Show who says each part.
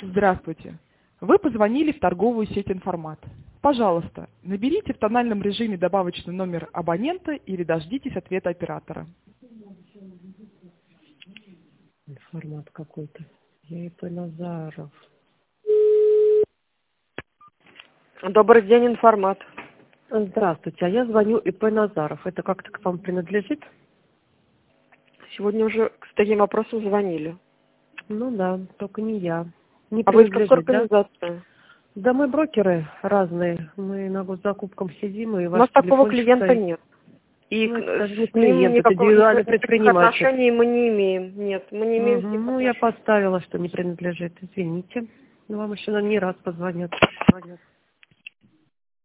Speaker 1: Здравствуйте. Вы позвонили в торговую сеть «Информат». Пожалуйста, наберите в тональном режиме добавочный номер абонента или дождитесь ответа оператора.
Speaker 2: Информат какой-то. Я ИП Назаров.
Speaker 3: Добрый день, Информат.
Speaker 2: Здравствуйте, а я звоню ИП Назаров. Это как-то к вам принадлежит?
Speaker 3: Сегодня уже с таким вопросом звонили.
Speaker 2: Ну да, только не я. Не
Speaker 3: А вы из какой
Speaker 2: принадлежит, да?
Speaker 3: организации?
Speaker 2: Да мы брокеры разные. Мы на госзакупкам сидим, и
Speaker 3: У
Speaker 2: ваш
Speaker 3: нас такого
Speaker 2: телефончик
Speaker 3: клиента
Speaker 2: стоит.
Speaker 3: нет. И
Speaker 2: Ну, это даже не
Speaker 3: с ним
Speaker 2: клиент, это индивидуальный
Speaker 3: никаких
Speaker 2: предприниматель.
Speaker 3: отношений мы не имеем. Нет, мы не имеем с ним
Speaker 2: Ну, я
Speaker 3: отношений.
Speaker 2: поставила, что не принадлежит. Извините. Вам еще, наверное, не раз позвонят.